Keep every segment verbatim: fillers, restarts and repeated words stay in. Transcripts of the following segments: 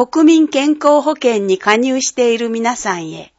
国民健康保険に加入している皆さんへ。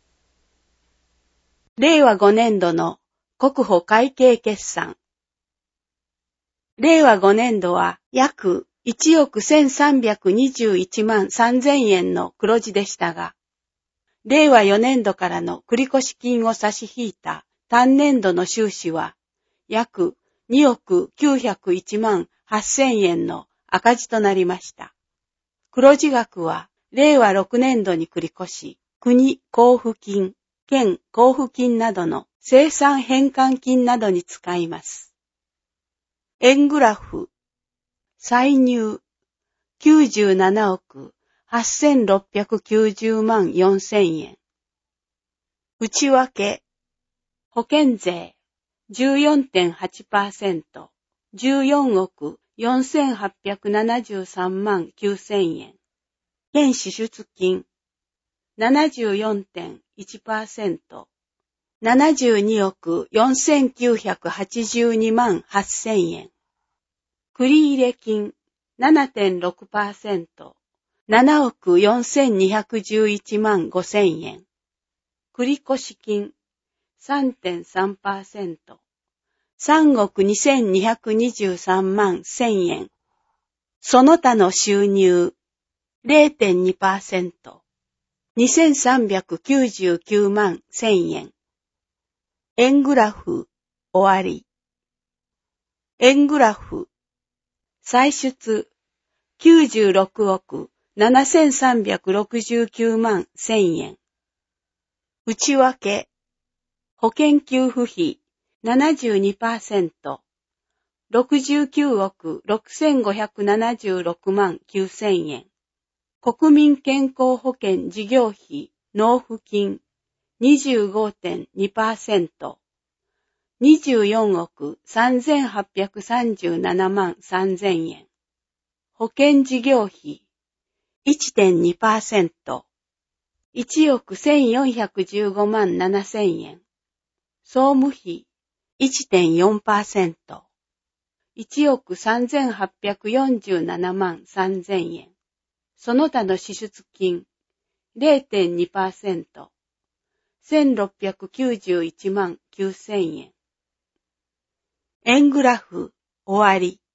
れいわごねんどの国保会計決算。れいわごねんどは約いちおくせんさんびゃくにじゅういちまんさんぜんえんの黒字でしたが、れいわよねんどからの繰越金を差し引いた単年度の収支は約におくきゅうひゃくいちまんはっせんえんの赤字となりました。黒字額はれいわろくねんどに繰り越し、国交付金、県交付金などの生産返還金などに使います。円グラフ、歳入きゅうじゅうななおくはっせんろっぴゃくきゅうじゅうまんよんせんえん。内訳、保険税 じゅうよんてんはちパーセント、じゅうよんおくよんせんはっぴゃくななじゅうさんまんきゅうせんえん。県支出金 ななじゅうよんてんいちパーセント、ななじゅうにおくよんせんきゅうひゃくはちじゅうにまんはっせんえん。繰入金 ななてんろくパーセント、ななおくよんせんにひゃくじゅういちまんごせんえん。繰越金 さんてんさんパーセント、さんおくにせんにひゃくにじゅうさんまんせんえん。その他の収入 れいてんにパーセント、にせんさんびゃくきゅうじゅうきゅうまんせんえん。円グラフ、終わり。円グラフ、歳出きゅうじゅうろくおくななせんさんびゃくろくじゅうきゅうまんせんえん。内訳、保険給付費 ななじゅうにパーセント、ろくじゅうきゅうおくろくせんごひゃくななじゅうろくまんきゅうせんえん。国民健康保険事業費納付金 にじゅうごてんにパーセント、にじゅうよんおくさんぜんはっぴゃくさんじゅうななまんさんぜんえん。保険事業費 いってんにパーセント、いちおくせんよんひゃくじゅうごまんななせんえん。総務費 いってんよんパーセント、いちおくさんぜんはっぴゃくよんじゅうななまんさんぜんえん。その他の支出金 れいてんにパーセント、せんろっぴゃくきゅうじゅういちまんきゅうせんえん。円グラフ、終わり。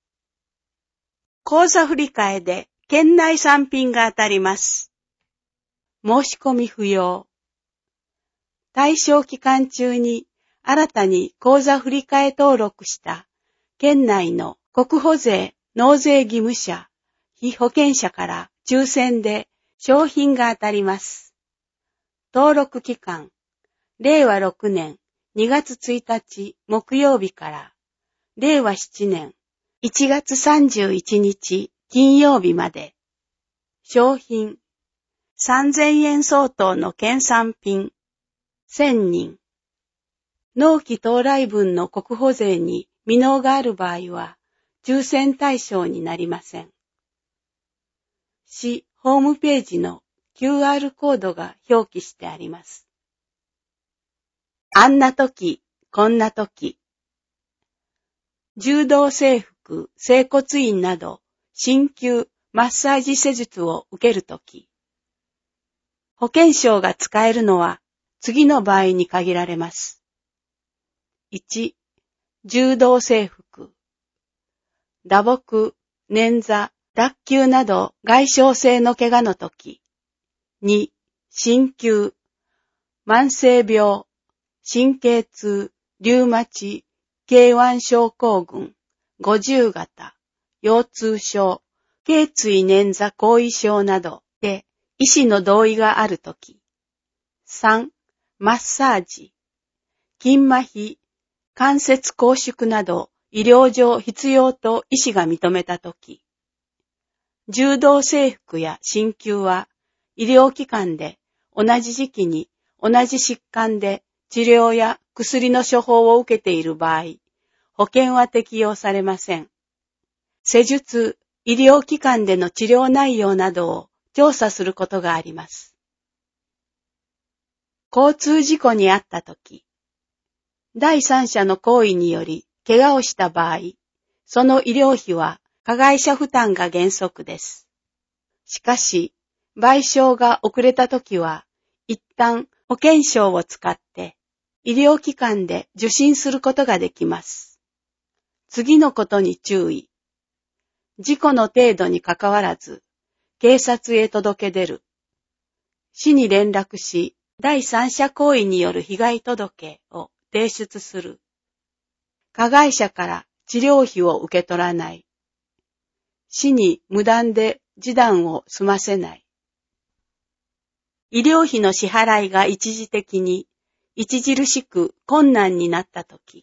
口座振替で県内産品が当たります。申し込み不要。対象期間中に新たに口座振替登録した県内の国保税納税義務者、被保険者から抽選で商品が当たります。登録期間、れいわろくねんにがつついたち木曜日かられいわななねんいちがつさんじゅういちにち金曜日まで。商品、さんぜんえん相当の県産品、せんにん。納期到来分の国保税に未納がある場合は、抽選対象になりません。市ホームページの キューアール コードが表記してあります。あんな時、こんな時。柔道整復、整骨院など、鍼灸、マッサージ施術を受けるとき。保険証が使えるのは次の場合に限られます。いち、柔道整復。打撲、捻挫、脱臼など外傷性の怪我のとき。に、鍼灸。慢性病、神経痛、リウマチ、ケーワン 症候群、ごじゅうがた、腰痛症、頸椎捻挫後遺症などで医師の同意があるとき。さん、マッサージ、筋麻痺、関節拘縮など医療上必要と医師が認めたとき。柔道整復や鍼灸は医療機関で同じ時期に同じ疾患で治療や薬の処方を受けている場合、保険は適用されません。施術、医療機関での治療内容などを調査することがあります。交通事故に遭ったとき、第三者の行為により怪我をした場合、その医療費は加害者負担が原則です。 しかし、賠償が遅れたときは、一旦保険証を使って医療機関で受診することができます。次のことに注意。事故の程度にかかわらず、警察へ届け出る。市に連絡し、第三者行為による被害届を提出する。加害者から治療費を受け取らない。市に無断で示談を済ませない。医療費の支払いが一時的に著しく困難になったとき、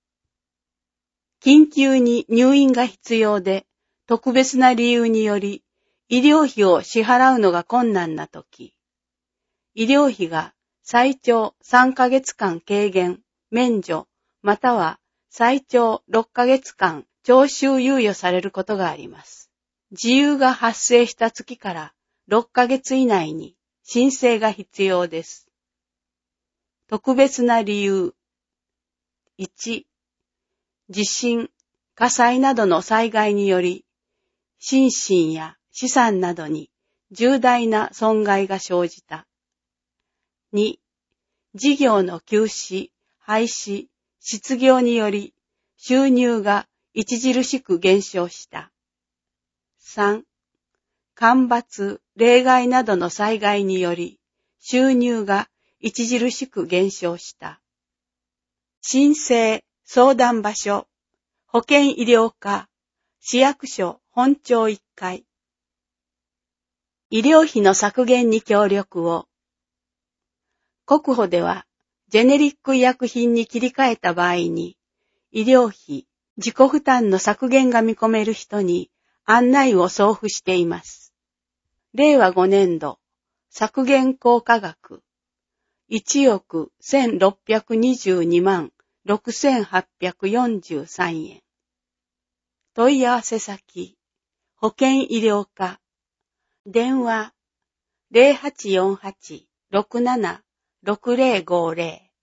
緊急に入院が必要で特別な理由により医療費を支払うのが困難なとき、医療費が最長さんかげつかん軽減、免除、または最長ろっかげつかん徴収猶予されることがあります。事由が発生した月からろっかげつ以内に申請が必要です。特別な理由。いち、地震、火災などの災害により、心身や資産などに重大な損害が生じた。に、事業の休止、廃止、失業により収入が著しく減少した。さん、干ばつ、冷害などの災害により収入が著しく減少した。申請、相談場所、保健医療課、市役所本庁いっかい。医療費の削減に協力を。国保では、ジェネリック医薬品に切り替えた場合に、医療費、自己負担の削減が見込める人に案内を送付しています。れいわごねんど、削減効果額、いちおくせんろっぴゃくにじゅうにまんろくせんはっぴゃくよんじゅうさんえん。問い合わせ先、保健医療課、電話、ゼロはちよんはち ろくなな ろくゼロごゼロ。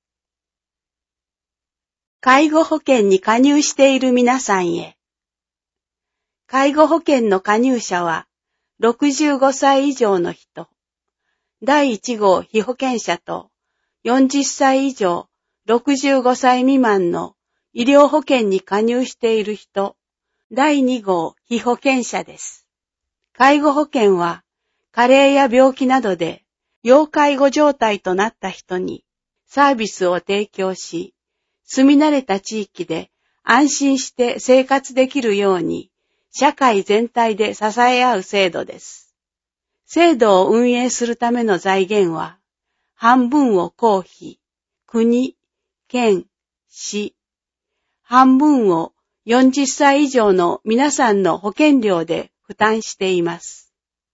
介護保険に加入している皆さんへ。介護保険の加入者は、ろくじゅうごさい以上の人、だいいちごう被保険者と、よんじゅっさい以上、ろくじゅうごさい未満の医療保険に加入している人、だいにごう被保険者です。介護保険は、加齢や病気などで、要介護状態となった人にサービスを提供し、住み慣れた地域で安心して生活できるように、社会全体で支え合う制度です。制度を運営するための財源は、半分を公費、国、県、市、半分をよんじゅっさい以上の皆さんの保険料で負担しています。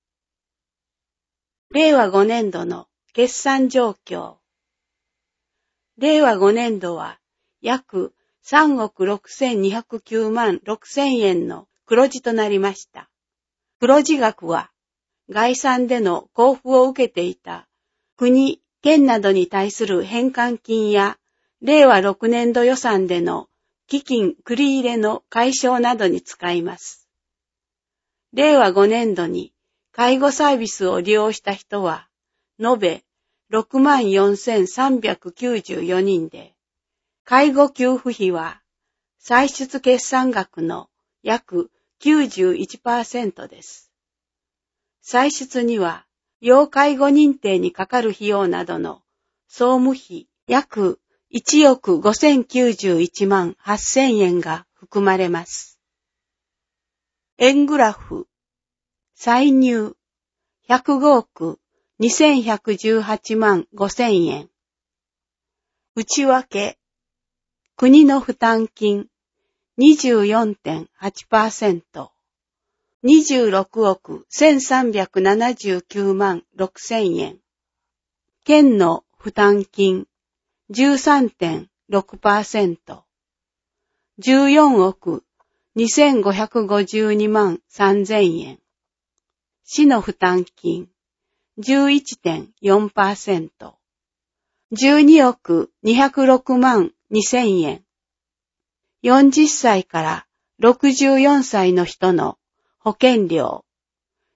れいわごねんどの決算状況。れいわごねんどは約さんおくろくせんにひゃくきゅうまんろくせんえんの黒字となりました。黒字額は概算での交付を受けていた国、県などに対する返還金やれいわろくねんど予算での基金繰り入れの解消などに使います。れいわごねんどに介護サービスを利用した人は延べろくまんよんせんさんびゃくきゅうじゅうよにんで、介護給付費は歳出決算額の約 きゅうじゅういちパーセント です。歳出には要介護認定にかかる費用などの総務費約いちおくごせんきゅうじゅういちまんはっせんえんが含まれます。円グラフ、歳入ひゃくごおくにせんひゃくじゅうはちまんごせんえん。内訳、国の負担金 にじゅうよんてんはちパーセント、にじゅうろくおくせんさんびゃくななじゅうきゅうまんろくせんえん。県の負担金 じゅうさんてんろくパーセント、じゅうよんおくにせんごひゃくごじゅうにまんさんぜんえん。市の負担金 じゅういちてんよんパーセント、じゅうにおくにひゃくろくまんにせんえん。よんじゅっさいからろくじゅうよんさいの人の保険料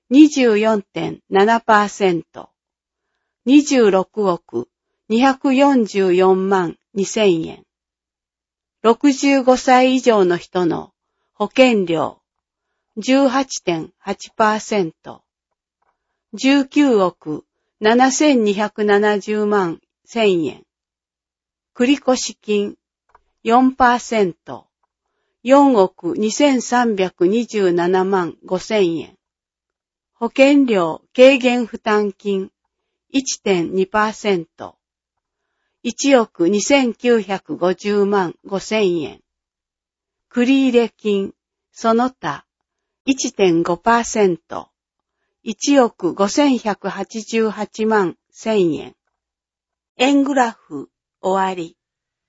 にじゅうよんてんななパーセント、にじゅうろくおくにひゃくよんじゅうよんまんにせんえん。ろくじゅうごさい以上の人の保険料 じゅうはちてんはちパーセント、じゅうきゅうおくななせんにひゃくななじゅうまんせんえん。繰越金 よんパーセント、よんおくにせんさんびゃくにじゅうななまんごせんえん。保険料軽減負担金 いってんにパーセント、いちおくにせんきゅうひゃくごじゅうまんごせんえん。繰入金その他 いってんごパーセント、いちおくごせんひゃくはちじゅうはちまんせんえん。円グラフ終わり。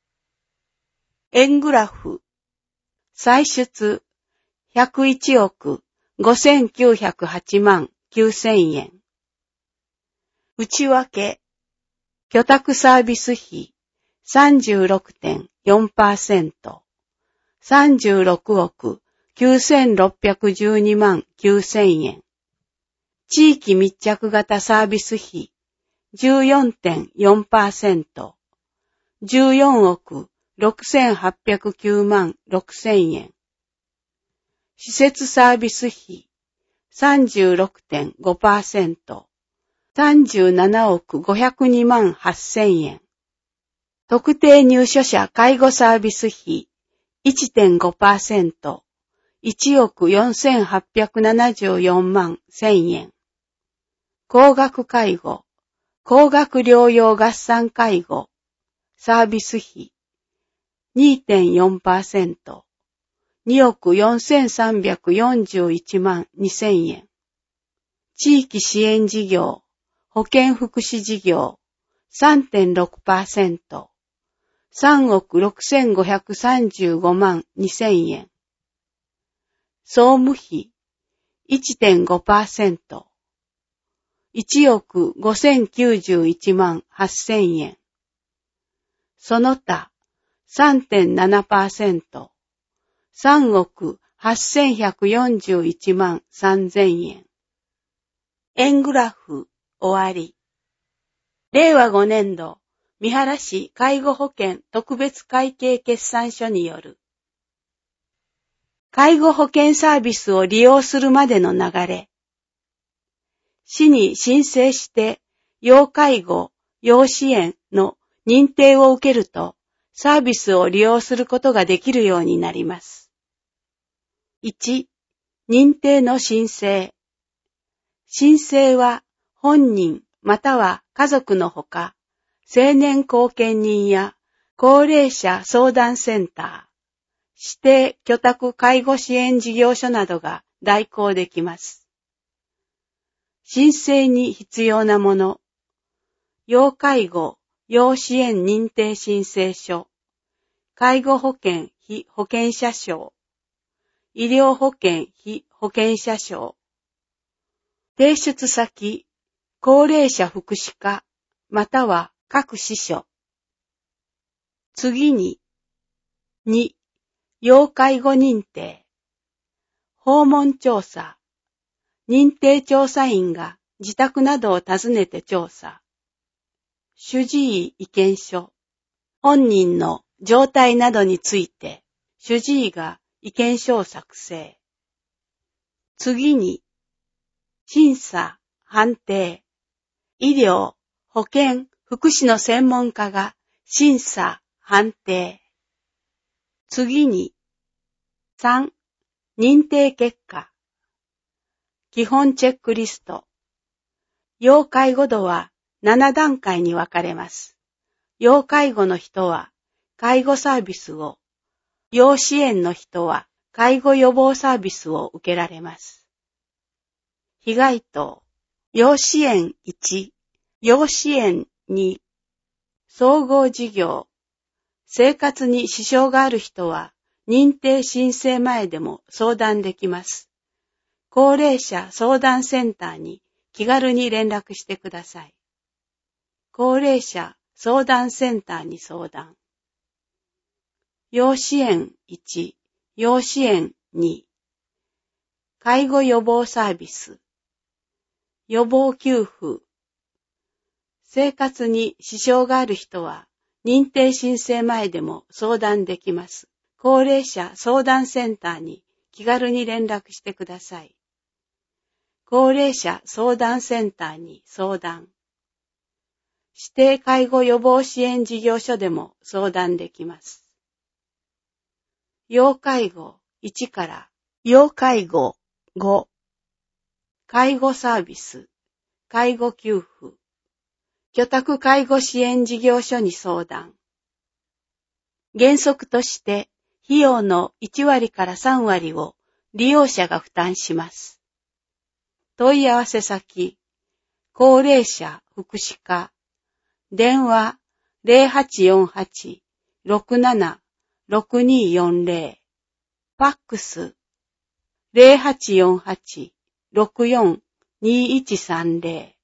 円グラフ歳出ひゃくいちおくごせんきゅうひゃくはちまんきゅうせんえん。内訳居宅サービス費 さんじゅうろくてんよんパーセント、さんじゅうろくおくきゅうせんろっぴゃくじゅうにまんきゅうせんえん。地域密着型サービス費 じゅうよんてんよんパーセント、じゅうよんおくろくせんはっぴゃくきゅうまんろくせんえん。施設サービス費 さんじゅうろくてんごパーセント、さんじゅうななおくごひゃくにまんはっせんえん。特定入所者介護サービス費 いってんごパーセント、いちおくよんせんはっぴゃくななじゅうよんまんせんえん。高額介護、高額療養合算介護、サービス費 にてんよんパーセント、におくよんせんさんびゃくよんじゅういちまんにせんえん。地域支援事業、保健福祉事業 さんてんろくパーセント、さんおくろくせんごひゃくさんじゅうごまんにせんえん。総務費 いってんごパーセント、いちおくごせんきゅうじゅういちまんはっせんえん。その他 さんてんななパーセント、さんおくはっせんひゃくよんじゅういちまんさんぜんえん。円グラフ終わり。れいわごねんど三原市介護保険特別会計決算書による介護保険サービスを利用するまでの流れ。市に申請して要介護、要支援の認定を受けるとサービスを利用することができるようになります。いち、認定の申請。申請は本人または家族のほか、成年後見人や高齢者相談センター、指定居宅介護支援事業所などが代行できます。申請に必要なもの、要介護、要支援認定申請書、介護保険被保険者証、医療保険被保険者証、提出先、高齢者福祉課、または各支所。次に、に、要介護認定。訪問調査。認定調査員が自宅などを訪ねて調査。主治医意見書。本人の状態などについて、主治医が意見書を作成。次に、審査、判定。医療、保健、福祉の専門家が審査、判定。次に、さん、認定結果。基本チェックリスト。要介護度はななだんかいに分かれます。要介護の人は介護サービスを、要支援の人は介護予防サービスを受けられます。被害等。要支援いち、要支援に、総合事業。生活に支障がある人は認定申請前でも相談できます。高齢者相談センターに気軽に連絡してください。高齢者相談センターに相談。要支援いち、要支援に、介護予防サービス。 予防給付。生活に支障がある人は、認定申請前でも相談できます。高齢者相談センターに気軽に連絡してください。高齢者相談センターに相談。指定介護予防支援事業所でも相談できます。要介護いちから要介護ご。介護サービス、介護給付、居宅介護支援事業所に相談。原則として費用のいちわりからさんわりを利用者が負担します。問い合わせ先、高齢者福祉課、電話 ゼロはちよんはち ろくなな ろくによんゼロ、ファックス ゼロはちよんはち ろくよん にいちさんゼロ